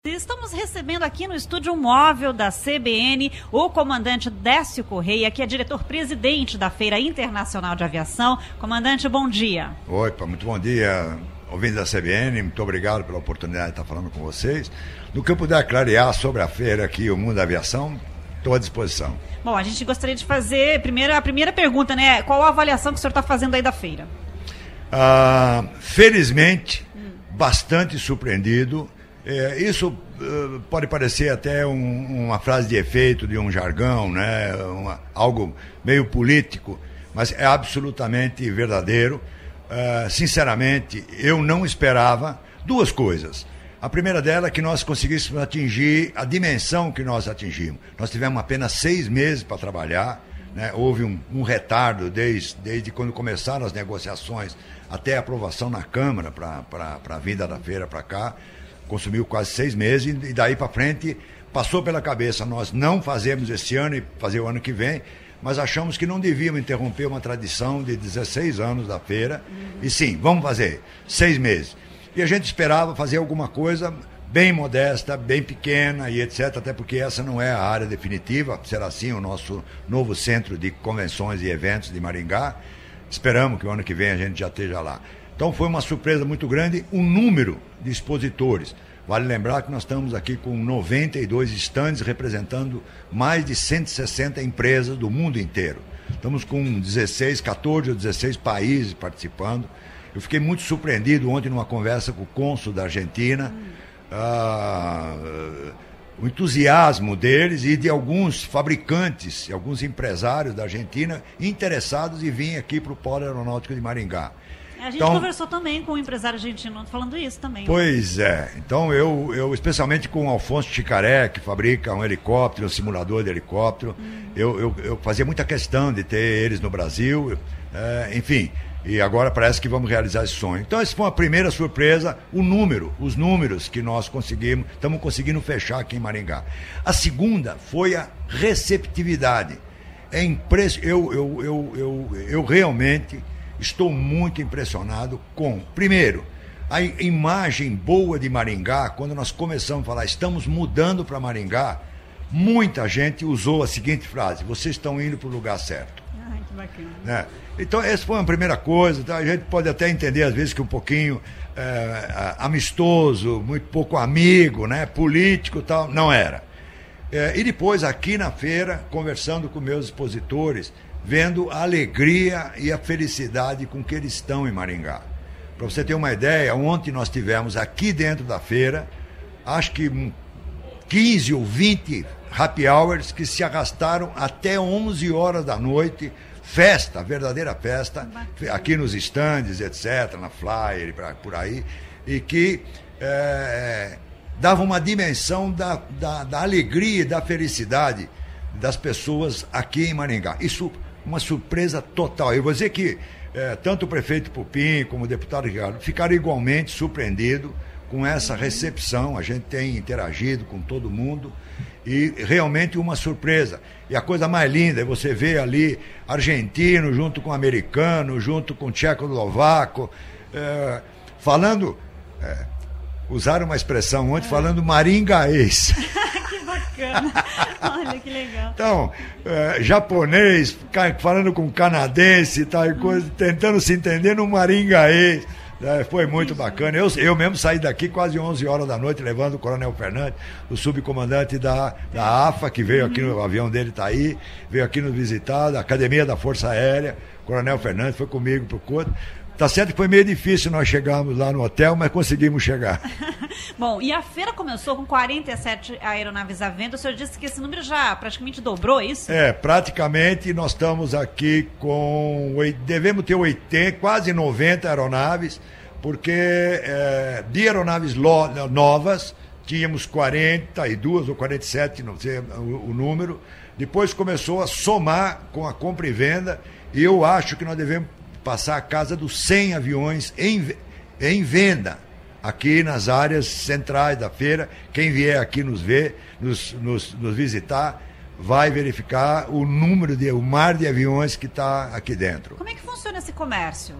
Estamos recebendo aqui no estúdio móvel da CBN o comandante Décio Correia, que é diretor-presidente da Feira Internacional de Aviação. Comandante, bom dia. Oi, muito bom dia, ouvintes da CBN, muito obrigado pela oportunidade de estar falando com vocês. No que eu puder clarear sobre a feira aqui, o mundo da aviação, estou à disposição. Bom, a gente gostaria de fazer a primeira pergunta, né? Qual a avaliação que o senhor está fazendo aí da feira? Felizmente, bastante surpreendido. Isso pode parecer até uma frase de efeito, de um jargão, né? Algo meio político, mas é absolutamente verdadeiro. Sinceramente, eu não esperava duas coisas. A primeira dela é que nós conseguíssemos atingir a dimensão que nós atingimos. Nós tivemos apenas 6 meses para trabalhar, né? Houve um retardo desde quando começaram as negociações até a aprovação na Câmara para a vinda da feira para cá. Consumiu quase 6 meses e daí para frente passou pela cabeça nós não fazemos esse ano e fazer o ano que vem, mas achamos que não devíamos interromper uma tradição de 16 anos da feira. E sim, vamos fazer 6 meses. E a gente esperava fazer alguma coisa bem modesta, bem pequena e etc, até porque essa não é a área definitiva, será sim o nosso novo centro de convenções e eventos de Maringá. Esperamos que o ano que vem a gente já esteja lá. Então foi uma surpresa muito grande o número de expositores. Vale lembrar que nós estamos aqui com 92 estandes representando mais de 160 empresas do mundo inteiro. Estamos com 14 ou 16 países participando. Eu fiquei muito surpreendido ontem numa conversa com o cônsul da Argentina, o entusiasmo deles e de alguns fabricantes, alguns empresários da Argentina interessados em vir aqui para o Polo Aeronáutico de Maringá. A gente conversou também com o empresário argentino falando isso também. Pois é. Então eu especialmente com o Alfonso Chicaré, que fabrica um helicóptero, um simulador de helicóptero, eu fazia muita questão de ter eles no Brasil, enfim, e agora parece que vamos realizar esse sonho. Então essa foi uma primeira surpresa, os números que nós estamos conseguindo fechar aqui em Maringá. A segunda foi a receptividade. Eu realmente estou muito impressionado com, primeiro, a imagem boa de Maringá. Quando nós começamos a falar, estamos mudando para Maringá, muita gente usou a seguinte frase: vocês estão indo para o lugar certo. Ai, que bacana. Né? Então, essa foi uma primeira coisa. Tá? A gente pode até entender, às vezes, que um pouquinho amistoso, muito pouco amigo, né? Político e tal. Não era. E depois, aqui na feira, conversando com meus expositores, vendo a alegria e a felicidade com que eles estão em Maringá. Para você ter uma ideia, ontem nós tivemos aqui dentro da feira, acho que 15 ou 20 happy hours que se arrastaram até 11 horas da noite, festa, verdadeira festa, aqui nos estandes, etc., na Flyer, por aí, e que dava uma dimensão da alegria e da felicidade das pessoas aqui em Maringá. Isso uma surpresa total. Eu vou dizer que tanto o prefeito Pupim como o deputado Ricardo ficaram igualmente surpreendidos com essa recepção. A gente tem interagido com todo mundo e realmente uma surpresa. E a coisa mais linda é você ver ali argentino junto com americano, junto com tchecoslovaco, falando, usaram uma expressão ontem, falando maringaês. Bacana. Olha que legal. Então, japonês falando com canadense, tal e coisa, tentando se entender no maringaês. Foi muito bacana. Eu mesmo saí daqui quase 11 horas da noite, levando o Coronel Fernandes, o subcomandante da AFA, que veio aqui, o avião dele está aí, veio aqui nos visitar, da Academia da Força Aérea. O Coronel Fernandes foi comigo para o Couto. Tá certo que foi meio difícil nós chegarmos lá no hotel, mas conseguimos chegar. Bom, e a feira começou com 47 aeronaves à venda. O senhor disse que esse número já praticamente dobrou, é isso? Praticamente nós estamos aqui com... Devemos ter 80, quase 90 aeronaves, porque de aeronaves novas tínhamos 42 ou 47, não sei o número. Depois começou a somar com a compra e venda, e eu acho que nós devemos passar a casa dos 100 aviões em venda aqui nas áreas centrais da feira. Quem vier aqui nos ver, nos visitar, vai verificar o mar de aviões que está aqui dentro. Como é que funciona esse comércio?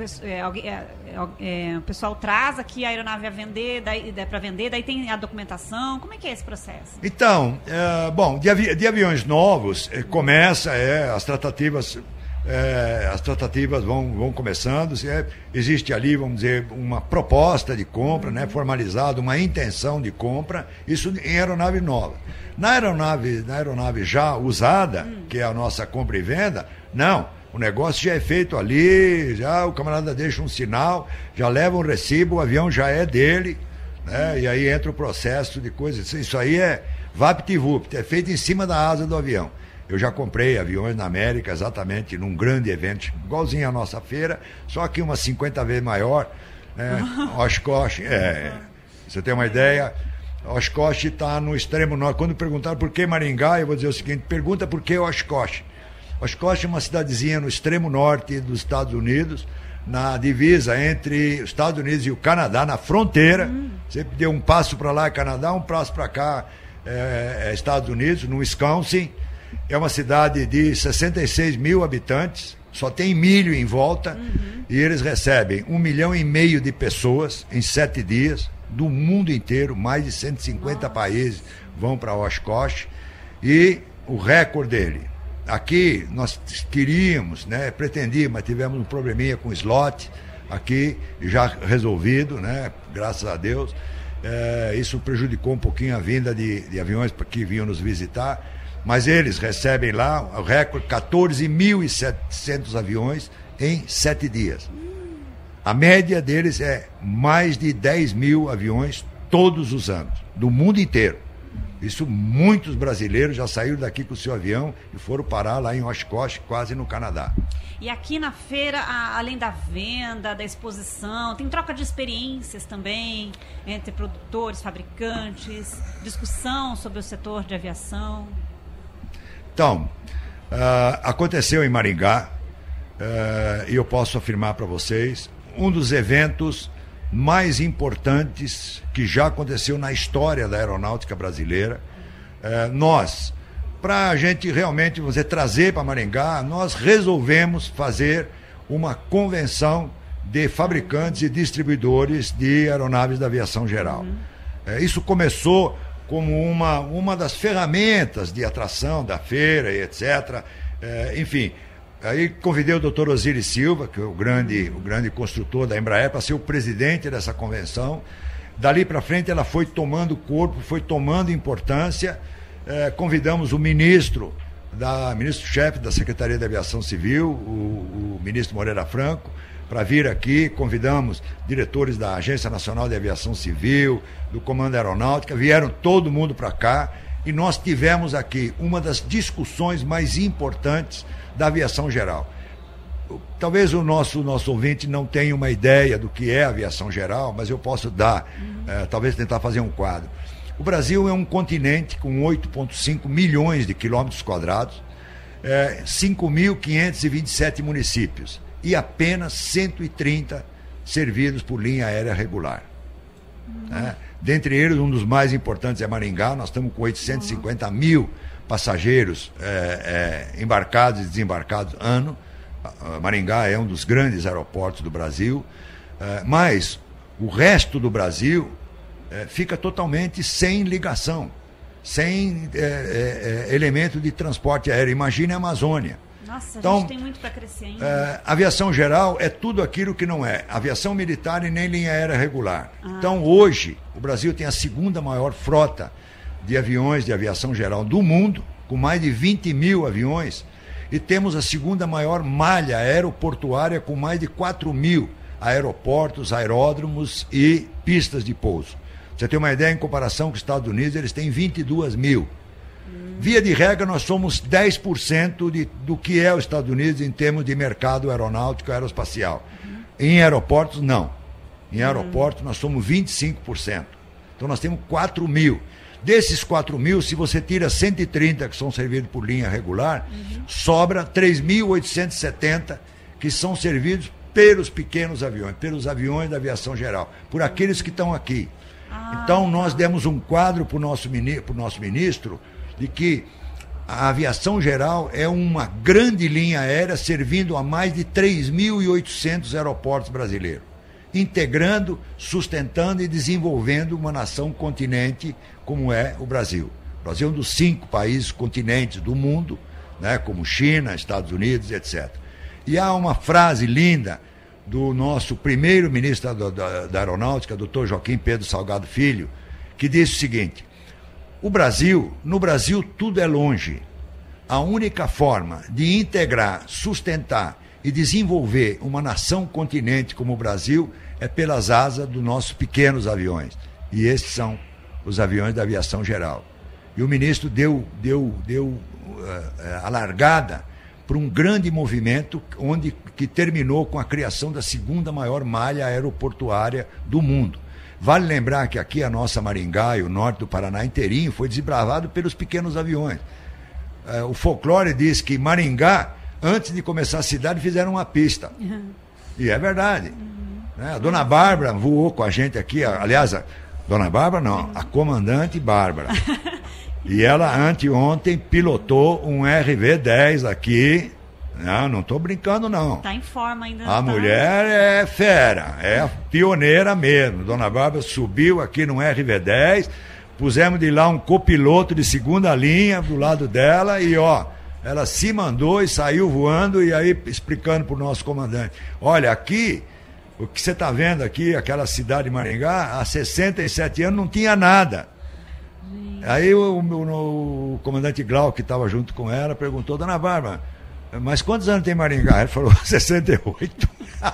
O pessoal traz aqui a aeronave a vender, para vender, daí tem a documentação. Como é que é esse processo? Então, de aviões novos, começa as tratativas. As tratativas vão começando, existe ali, vamos dizer, uma proposta de compra, né, formalizada, uma intenção de compra, isso em aeronave nova. Na aeronave já usada, que é a nossa compra e venda, não, o negócio já é feito ali, já o camarada deixa um sinal, já leva um recibo, o avião já é dele, né, e aí entra o processo de coisas, isso aí é vapt-vupt, é feito em cima da asa do avião. Eu já comprei aviões na América, exatamente num grande evento, igualzinho à nossa feira, só que umas 50 vezes maior, né? Oshkosh, você tem uma ideia, Oshkosh está no extremo norte. Quando perguntaram por que Maringá, eu vou dizer o seguinte, pergunta por que Oshkosh. Oshkosh é uma cidadezinha no extremo norte dos Estados Unidos, na divisa entre os Estados Unidos e o Canadá, na fronteira. Você deu um passo para lá é Canadá, um passo para cá é Estados Unidos, no Wisconsin. É uma cidade de 66 mil habitantes, só tem milho em volta, e eles recebem 1,5 milhão de pessoas em 7 dias, do mundo inteiro, mais de 150 países vão para Oshkosh, e o recorde dele. Aqui nós queríamos, né, pretendíamos, mas tivemos um probleminha com o slot, aqui já resolvido, né, graças a Deus. Isso prejudicou um pouquinho a vinda de aviões que vinham nos visitar, mas eles recebem lá o recorde, 14.700 aviões em 7 dias. A média deles é mais de 10 mil aviões todos os anos, do mundo inteiro. Isso, muitos brasileiros já saíram daqui com o seu avião e foram parar lá em Oshkosh, quase no Canadá. E aqui na feira, além da venda, da exposição, tem troca de experiências também entre produtores, fabricantes, discussão sobre o setor de aviação. Então, aconteceu em Maringá, e eu posso afirmar para vocês, um dos eventos mais importantes que já aconteceu na história da aeronáutica brasileira. Nós, para a gente realmente trazer para Maringá, nós resolvemos fazer uma convenção de fabricantes e distribuidores de aeronaves da aviação geral. Isso começou como uma das ferramentas de atração da feira e etc. Enfim, aí convidei o Dr. Osiris Silva, que é o grande construtor da Embraer, para ser o presidente dessa convenção. Dali para frente ela foi tomando corpo, foi tomando importância. Convidamos o ministro-chefe da Secretaria de Aviação Civil, o ministro Moreira Franco, para vir aqui. Convidamos diretores da Agência Nacional de Aviação Civil, do Comando Aeronáutica, vieram todo mundo para cá e nós tivemos aqui uma das discussões mais importantes da aviação geral. Talvez o nosso ouvinte não tenha uma ideia do que é a aviação geral, mas eu posso dar, talvez tentar fazer um quadro. O Brasil é um continente com 8,5 milhões de quilômetros quadrados, 5.527 municípios e apenas 130 servidos por linha aérea regular. Dentre eles, um dos mais importantes é Maringá. Nós estamos com 850 mil passageiros embarcados e desembarcados ano. Maringá é um dos grandes aeroportos do Brasil, mas o resto do Brasil fica totalmente sem ligação, sem elemento de transporte aéreo. Imagine a Amazônia. Nossa, então, a gente tem muito para crescer ainda. Aviação geral é tudo aquilo que não é aviação militar e nem linha aérea regular. Então, hoje, o Brasil tem a segunda maior frota de aviões de aviação geral do mundo, com mais de 20 mil aviões, e temos a segunda maior malha aeroportuária, com mais de 4 mil aeroportos, aeródromos e pistas de pouso. Você tem uma ideia, em comparação com os Estados Unidos, eles têm 22 mil. Via de regra, nós somos 10% do que é os Estados Unidos em termos de mercado aeronáutico e aeroespacial. Em aeroportos, não. Em aeroportos, nós somos 25%. Então, nós temos 4 mil. Desses 4 mil, se você tira 130 que são servidos por linha regular, sobra 3.870 que são servidos pelos pequenos aviões, pelos aviões da aviação geral, por aqueles que estão aqui. Então, nós demos um quadro para o nosso ministro de que a aviação geral é uma grande linha aérea servindo a mais de 3.800 aeroportos brasileiros, integrando, sustentando e desenvolvendo uma nação continente como é o Brasil. O Brasil é um dos 5 países continentes do mundo, né, como China, Estados Unidos, etc. E há uma frase linda do nosso primeiro ministro da Aeronáutica, Dr. Joaquim Pedro Salgado Filho, que diz o seguinte: no Brasil tudo é longe. A única forma de integrar, sustentar e desenvolver uma nação continente como o Brasil é pelas asas dos nossos pequenos aviões. E esses são os aviões da aviação geral. E o ministro deu a largada para um grande movimento que terminou com a criação da 2ª maior malha aeroportuária do mundo. Vale lembrar que aqui a nossa Maringá e o norte do Paraná inteirinho foi desbravado pelos pequenos aviões. O folclore diz que Maringá, antes de começar a cidade, fizeram uma pista. E é verdade. A dona Bárbara voou com a gente aqui, aliás, a dona Bárbara não, a comandante Bárbara. E ela anteontem pilotou um RV-10 aqui. Não estou brincando, não. Está em forma ainda. A mulher é fera, é pioneira mesmo. Dona Bárbara subiu aqui no RV-10, pusemos de lá um copiloto de 2ª linha do lado dela e, ela se mandou e saiu voando e aí explicando para o nosso comandante: olha, aqui, o que você está vendo aqui, aquela cidade de Maringá, há 67 anos não tinha nada. Aí o comandante Glau, que estava junto com ela, perguntou: dona Bárbara, mas quantos anos tem Maringá? Ele falou: 68.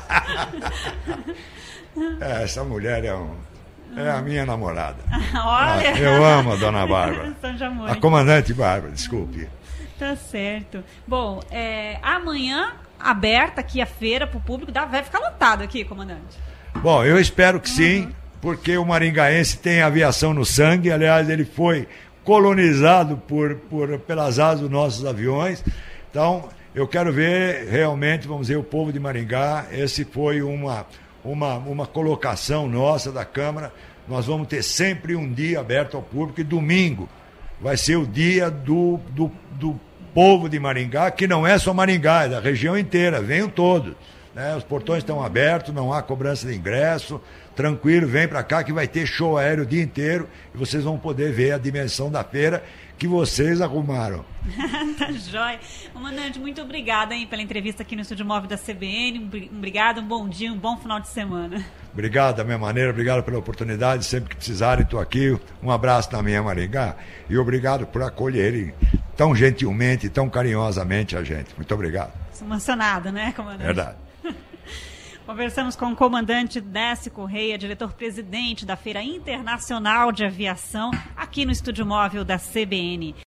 Essa mulher é a minha namorada. Olha! Eu amo a dona Bárbara. A comandante Bárbara, desculpe. Tá certo. Bom, amanhã, aberta aqui a feira para o público, vai ficar lotado aqui, comandante? Bom, eu espero que sim, porque o maringaense tem aviação no sangue. Aliás, ele foi colonizado pelas asas dos nossos aviões. Então, eu quero ver realmente, vamos dizer, o povo de Maringá. Esse foi uma colocação nossa da Câmara. Nós vamos ter sempre um dia aberto ao público e domingo vai ser o dia do povo de Maringá, que não é só Maringá, é da região inteira, venham todos. Né? Os portões estão abertos, não há cobrança de ingresso, tranquilo, vem para cá que vai ter show aéreo o dia inteiro e vocês vão poder ver a dimensão da feira que vocês arrumaram. Tá jóia. Comandante, muito obrigada pela entrevista aqui no Estúdio Móvel da CBN. Obrigado, um bom dia, um bom final de semana. Obrigado da minha maneira, obrigado pela oportunidade, sempre que precisarem estou aqui. Um abraço na minha Maringá e obrigado por acolherem tão gentilmente, tão carinhosamente a gente. Muito obrigado. Estou emocionada, né, comandante? Verdade. Conversamos com o comandante Décio Correia, diretor-presidente da Feira Internacional de Aviação, aqui no Estúdio Móvel da CBN.